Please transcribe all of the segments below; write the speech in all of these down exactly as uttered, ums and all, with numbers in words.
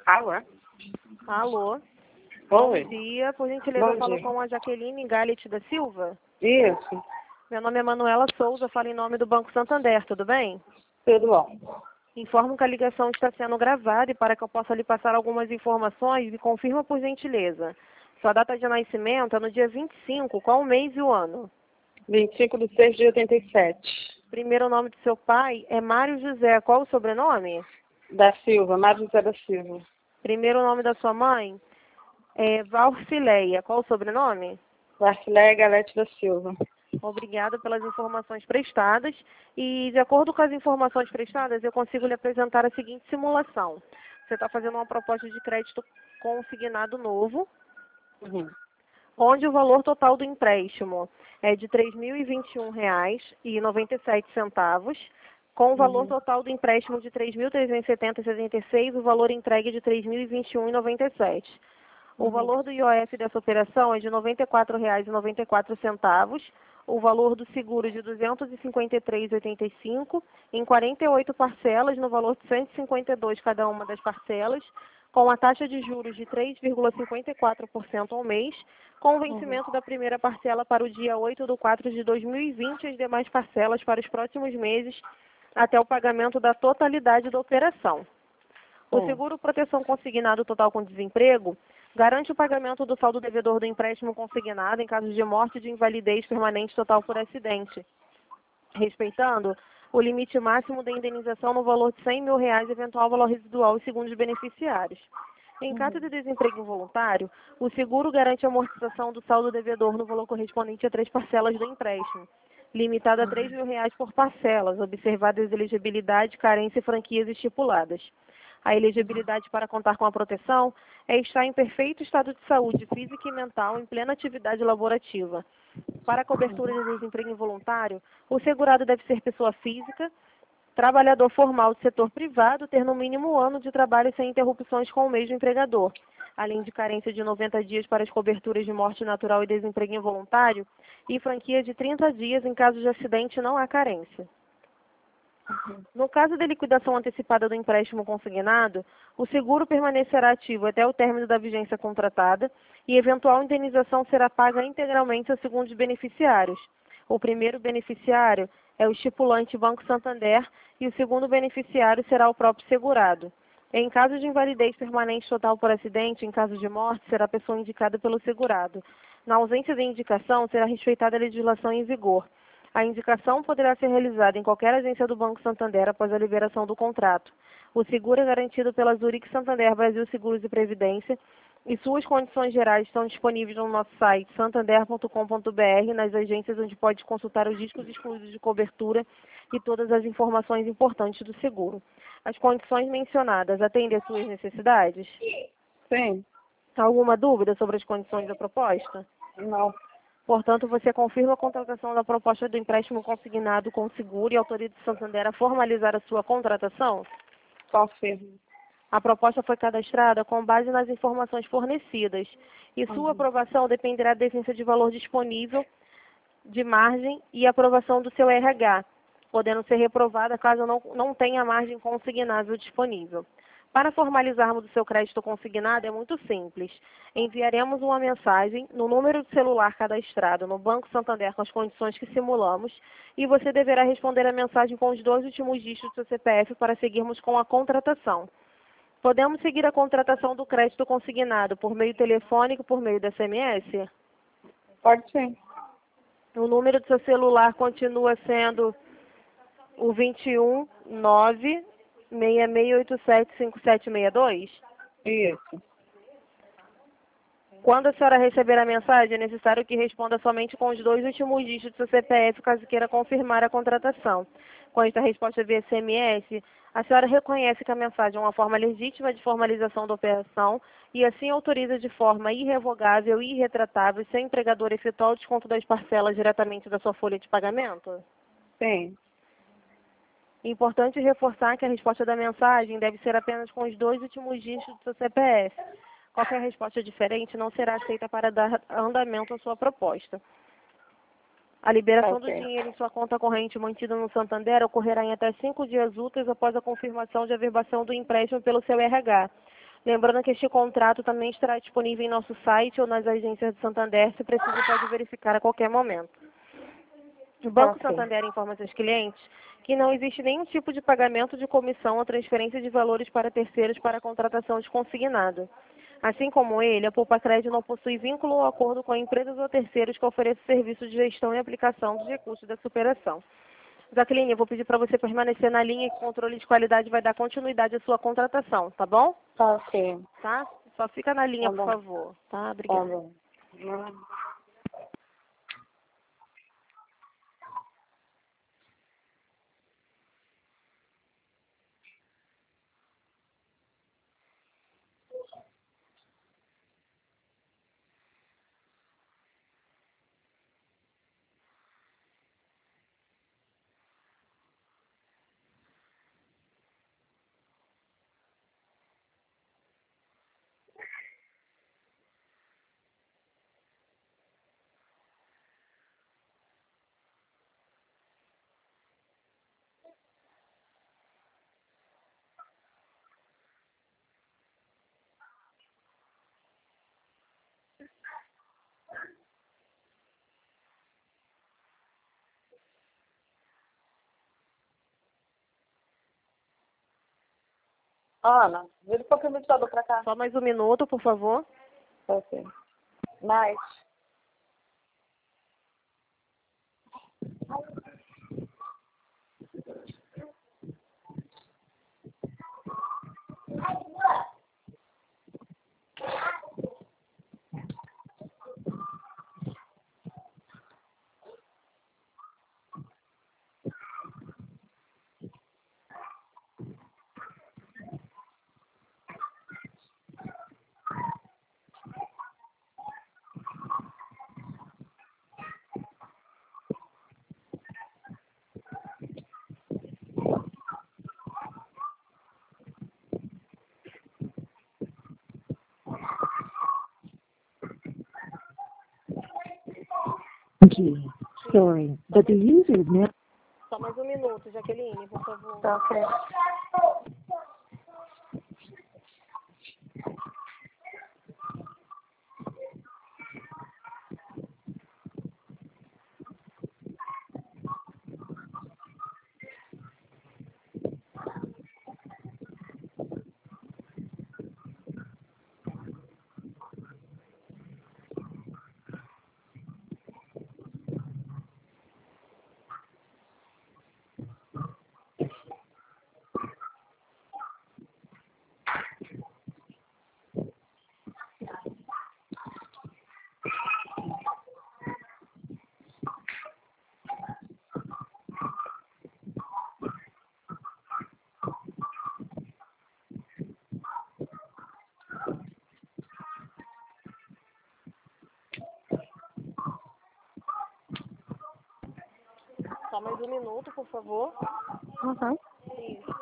Alô? Alô? Oi. Bom dia, por gentileza, Bom eu falo dia. com a Jaqueline Gallet da Silva. Isso. Meu nome é Manuela Souza, falo em nome do Banco Santander, tudo bem? Tudo bom. Informo que a ligação está sendo gravada e para que eu possa lhe passar algumas informações, me confirma por gentileza. Sua data de nascimento é no dia vinte e cinco, qual o mês e o ano? vinte e cinco de seis de oitenta e sete. Primeiro nome do seu pai é Mário José, qual o sobrenome? Da Silva, Mário José da Silva. Primeiro nome da sua mãe é Valcileia, qual o sobrenome? Varcileia Galete da Silva. Obrigada pelas informações prestadas e, de acordo com as informações prestadas, eu consigo lhe apresentar a seguinte simulação. Você está fazendo uma proposta de crédito consignado novo, Uhum. onde o valor total do empréstimo é de três mil e vinte e um reais e noventa e sete centavos, com o valor Uhum. total do empréstimo de três mil trezentos e setenta e setenta e seis, o valor entregue é de três mil e vinte e um e noventa e sete. O Uhum. valor do I O F dessa operação é de noventa e quatro reais e noventa e quatro centavos, o valor do seguro de duzentos e cinquenta e três reais e oitenta e cinco centavos, em quarenta e oito parcelas, no valor de cento e cinquenta e dois reais cada uma das parcelas, com a taxa de juros de três vírgula cinquenta e quatro por cento ao mês, com o vencimento da primeira parcela para o dia oito de quatro de dois mil e vinte e as demais parcelas para os próximos meses, até o pagamento da totalidade da operação. O Hum. seguro proteção consignado total com desemprego garante o pagamento do saldo devedor do empréstimo consignado em caso de morte de invalidez permanente total por acidente, respeitando o limite máximo da indenização no valor de cem mil reais, eventual valor residual e segundo os beneficiários. Em caso de desemprego involuntário, o seguro garante a amortização do saldo devedor no valor correspondente a três parcelas do empréstimo, limitado a três mil reais por parcelas, observadas elegibilidade, carência e franquias estipuladas. A elegibilidade para contar com a proteção é estar em perfeito estado de saúde física e mental em plena atividade laborativa. Para a cobertura de desemprego involuntário, o segurado deve ser pessoa física, trabalhador formal do setor privado, ter no mínimo um ano de trabalho sem interrupções com o mesmo empregador, além de carência de noventa dias para as coberturas de morte natural e desemprego involuntário e franquia de trinta dias em caso de acidente não há carência. No caso de liquidação antecipada do empréstimo consignado, o seguro permanecerá ativo até o término da vigência contratada e eventual indenização será paga integralmente aos segundos beneficiários. O primeiro beneficiário é o estipulante Banco Santander e o segundo beneficiário será o próprio segurado. Em caso de invalidez permanente total por acidente, em caso de morte, será a pessoa indicada pelo segurado. Na ausência de indicação, será respeitada a legislação em vigor. A indicação poderá ser realizada em qualquer agência do Banco Santander após a liberação do contrato. O seguro é garantido pela Zurich Santander Brasil Seguros e Previdência e suas condições gerais estão disponíveis no nosso site santander ponto com ponto br, nas agências onde pode consultar os riscos excluídos de cobertura e todas as informações importantes do seguro. As condições mencionadas atendem às suas necessidades? Sim. Alguma dúvida sobre as condições da proposta? Não. Portanto, você confirma a contratação da proposta do empréstimo consignado com seguro e autoriza o Santander a formalizar a sua contratação? Confirmo. A proposta foi cadastrada com base nas informações fornecidas e sua Uhum. aprovação dependerá da existência de valor disponível, de margem e aprovação do seu R H, podendo ser reprovada caso não, não tenha margem consignável disponível. Para formalizarmos o seu crédito consignado é muito simples. Enviaremos uma mensagem no número de celular cadastrado no Banco Santander com as condições que simulamos e você deverá responder a mensagem com os dois últimos dígitos do seu C P F para seguirmos com a contratação. Podemos seguir a contratação do crédito consignado por meio telefônico, por meio do S M S? Pode sim. O número do seu celular continua sendo o vinte e um, nove, seis seis oito sete, cinco sete seis dois? Isso. Quando a senhora receber a mensagem, é necessário que responda somente com os dois últimos dígitos do seu C P F, caso queira confirmar a contratação. Com esta resposta via S M S, a senhora reconhece que a mensagem é uma forma legítima de formalização da operação e assim autoriza de forma irrevogável e irretratável seu empregador efetuar o desconto das parcelas diretamente da sua folha de pagamento? Sim. Importante reforçar que a resposta da mensagem deve ser apenas com os dois últimos dígitos do seu C P F. Qualquer resposta diferente não será aceita para dar andamento à sua proposta. A liberação Ok. do dinheiro em sua conta corrente mantida no Santander ocorrerá em até cinco dias úteis após a confirmação de averbação do empréstimo pelo seu R H. Lembrando que este contrato também estará disponível em nosso site ou nas agências de Santander, se preciso pode verificar a qualquer momento. O Banco Ok. Santander informa seus clientes que não existe nenhum tipo de pagamento de comissão ou transferência de valores para terceiros para a contratação de consignado. Assim como ele, a Poupa Crédito não possui vínculo ou acordo com empresas ou terceiros que ofereçam serviço de gestão e aplicação dos recursos dessa operação. Jacqueline, eu vou pedir para você permanecer na linha que o controle de qualidade vai dar continuidade à sua contratação, tá bom? Tá ok. Tá? Só fica na linha, Tá por bom. favor. Tá? Tá Obrigada. bom. Hum. Ana, vira um pouquinho o ventilador pra cá. Só mais um minuto, por favor. Tá ok. Mais. Key. Sorry, but the user is now. Só mais um minuto, Jaqueline, por favor. Tá ok. Só mais um minuto, por favor. Uhum. Isso.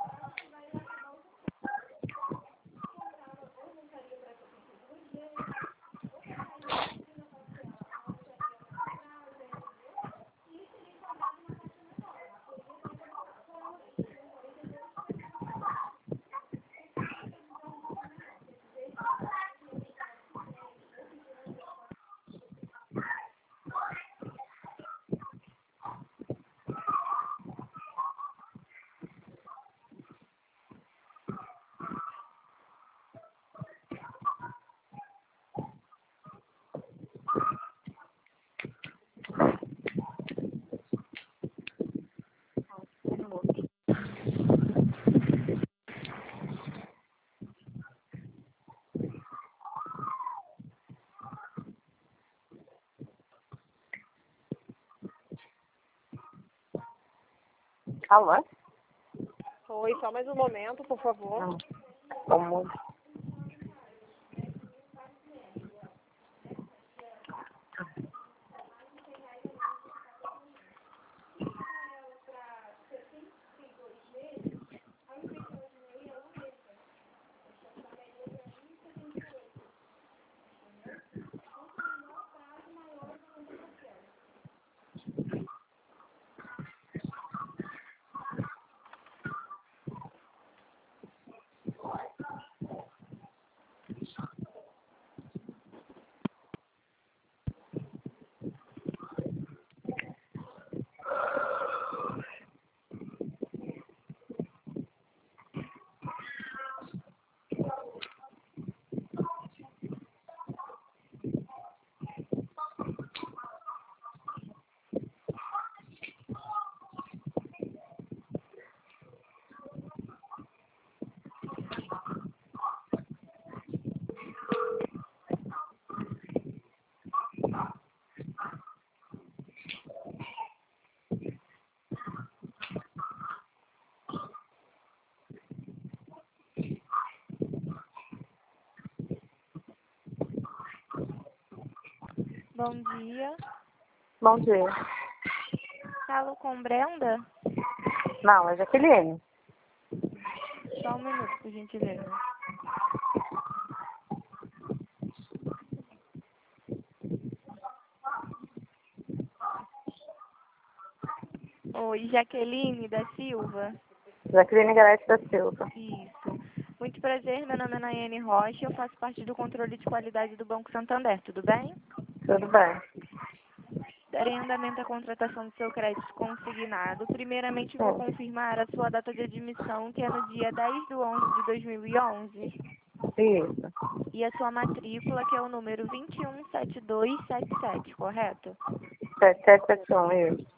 Alô? Oi, só mais um momento, por favor. Não. Como? Bom dia. Bom dia. Falo com Brenda? Não, é Jaqueline. Só um minuto, por gentileza. Oi, Jaqueline da Silva. Jaqueline Garete da Silva. Isso. Muito prazer, meu nome é Nayane Rocha, eu faço parte do controle de qualidade do Banco Santander, tudo bem? Tudo bem. Darei andamento à contratação do seu crédito consignado. Primeiramente, vou Sim. confirmar a sua data de admissão, que é no dia dez de onze de dois mil e onze. Isso. E a sua matrícula, que é o número vinte e um setenta e dois setenta e sete, correto? sete sete sete um, isso.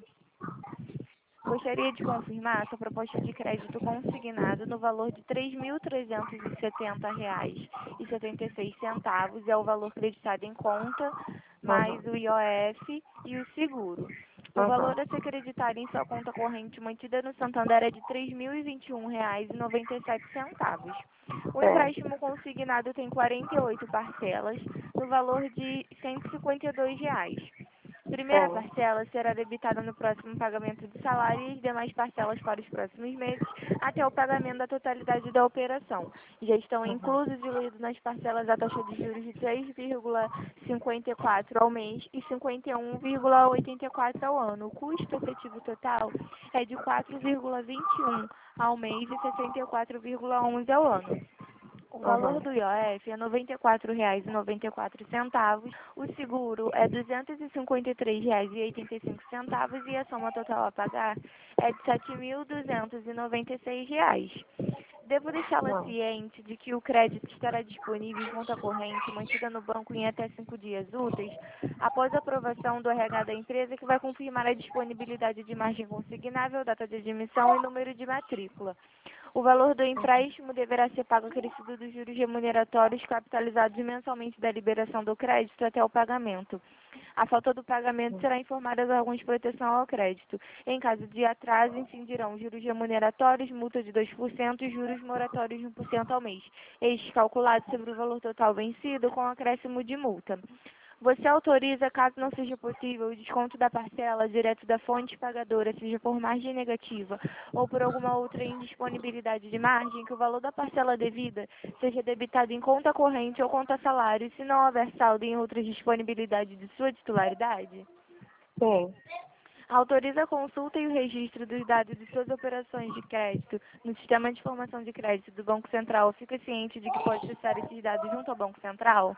Gostaria de confirmar a sua proposta de crédito consignado no valor de três mil trezentos e setenta reais e setenta e seis centavos, é o valor creditado em conta, mais Uhum. o I O F e o seguro. O Uhum. valor a ser creditado em sua conta corrente mantida no Santander é de três mil e vinte e um reais e noventa e sete centavos. O Sim. empréstimo consignado tem quarenta e oito parcelas, no valor de cento e cinquenta e dois reais. Primeira Sim. parcela será debitada no próximo pagamento do salário e as demais parcelas para os próximos meses, até o pagamento da totalidade da operação. Já estão inclusos e diluídos nas parcelas a taxa de juros de três vírgula cinquenta e quatro ao mês e cinquenta e um vírgula oitenta e quatro ao ano. O custo efetivo total é de quatro vírgula vinte e um ao mês e sessenta e quatro vírgula onze ao ano. O valor Uhum. do I O F é noventa e quatro reais e noventa e quatro centavos, o seguro é duzentos e cinquenta e três reais e oitenta e cinco centavos e a soma total a pagar é de sete mil duzentos e noventa e seis reais. Devo deixá-la Não. ciente de que o crédito estará disponível em conta corrente mantida no banco em até cinco dias úteis, após a aprovação do R H da empresa, que vai confirmar a disponibilidade de margem consignável, data de admissão e número de matrícula. O valor do empréstimo deverá ser pago acrescido dos juros remuneratórios capitalizados mensalmente da liberação do crédito até o pagamento. A falta do pagamento será informada dos órgãos de proteção ao crédito. Em caso de atraso, incidirão juros remuneratórios, multa de dois por cento e juros moratórios de um por cento ao mês, estes calculados sobre o valor total vencido com acréscimo de multa. Você autoriza, caso não seja possível, o desconto da parcela direto da fonte pagadora, seja por margem negativa ou por alguma outra indisponibilidade de margem, que o valor da parcela devida seja debitado em conta corrente ou conta salário, se não houver saldo em outras disponibilidades de sua titularidade? Sim. Autoriza a consulta e o registro dos dados de suas operações de crédito no Sistema de Informação de Crédito do Banco Central. Fica ciente de que pode acessar esses dados junto ao Banco Central?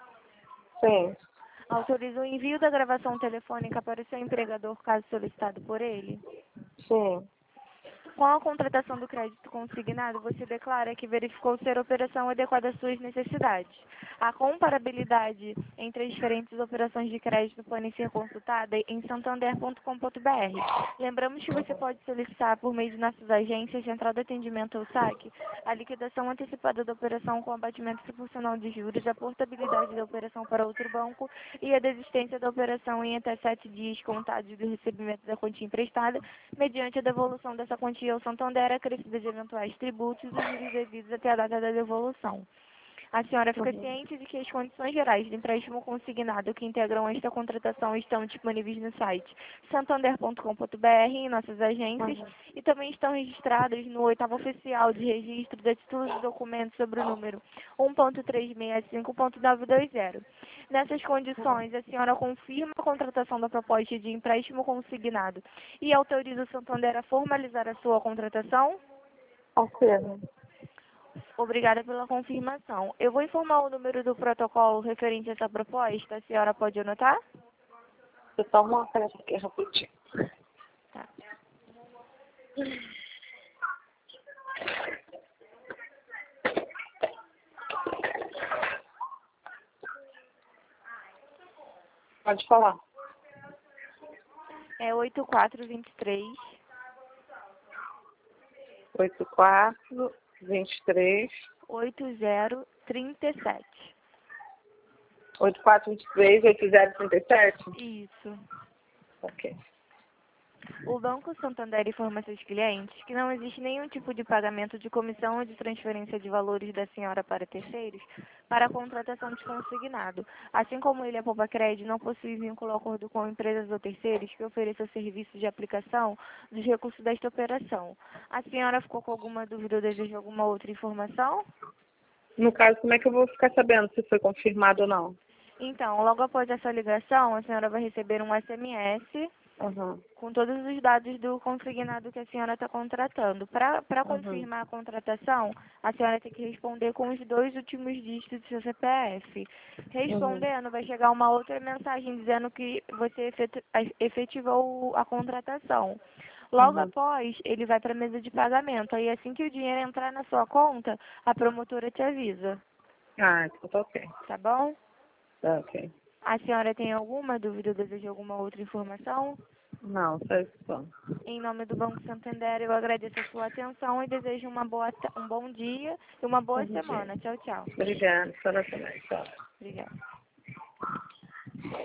Sim. Autoriza o envio da gravação telefônica para o seu empregador, caso solicitado por ele? Sim. Com a contratação do crédito consignado, você declara que verificou ser a operação adequada às suas necessidades. A comparabilidade entre as diferentes operações de crédito podem ser consultada em santander ponto com ponto br. Lembramos que você pode solicitar, por meio de nossas agências, Central de Atendimento ou saque, a liquidação antecipada da operação com abatimento proporcional de juros, a portabilidade da operação para outro banco e a desistência da operação em até sete dias contados do recebimento da quantia emprestada, mediante a devolução dessa quantia ao Santander, acrescida de eventuais tributos e os juros devidos até a data da devolução. A senhora fica Uhum. ciente de que as condições gerais de empréstimo consignado que integram esta contratação estão disponíveis no site santander ponto com ponto br, em nossas agências, Uhum. e também estão registradas no oitavo oficial de registro de títulos e documentos sobre o número um ponto trezentos e sessenta e cinco ponto novecentos e vinte. Nessas condições, a senhora confirma a contratação da proposta de empréstimo consignado e autoriza o Santander a formalizar a sua contratação? Confirmo. Obrigada pela confirmação. Eu vou informar o número do protocolo referente a essa proposta. A senhora pode anotar? Eu tomo uma caneta aqui rapidinho. Tá. Pode falar. É oito quatro dois três, oito quatro, vinte e três, oito zero três sete. oito quatro, vinte e três, oito zero trinta e sete? Isso. Ok. O Banco Santander informa seus clientes que não existe nenhum tipo de pagamento de comissão ou de transferência de valores da senhora para terceiros para a contratação de consignado. Assim como ele, a Poupa Cred, não possui vínculo ou acordo com empresas ou terceiros que ofereçam serviços de aplicação dos recursos desta operação. A senhora ficou com alguma dúvida ou deseja alguma outra informação? No caso, como é que eu vou ficar sabendo se foi confirmado ou não? Então, logo após essa ligação, a senhora vai receber um S M S Uhum. com todos os dados do consignado que a senhora está contratando. Para para Uhum. confirmar a contratação, a senhora tem que responder com os dois últimos dígitos do seu C P F. Respondendo, vai chegar uma outra mensagem dizendo que você efetu- efetivou a contratação. Logo Uhum. após, ele vai para a mesa de pagamento. Aí, assim que o dinheiro entrar na sua conta, a promotora te avisa. Ah, então tá ok. Tá bom? Tá ok. A senhora tem alguma dúvida ou deseja alguma outra informação? Não, só isso só. Em nome do Banco Santander, eu agradeço a sua atenção e desejo uma boa, ta- um bom dia e uma boa Bom dia. semana. Tchau, tchau. Obrigada, senhora também. Tchau. Obrigada.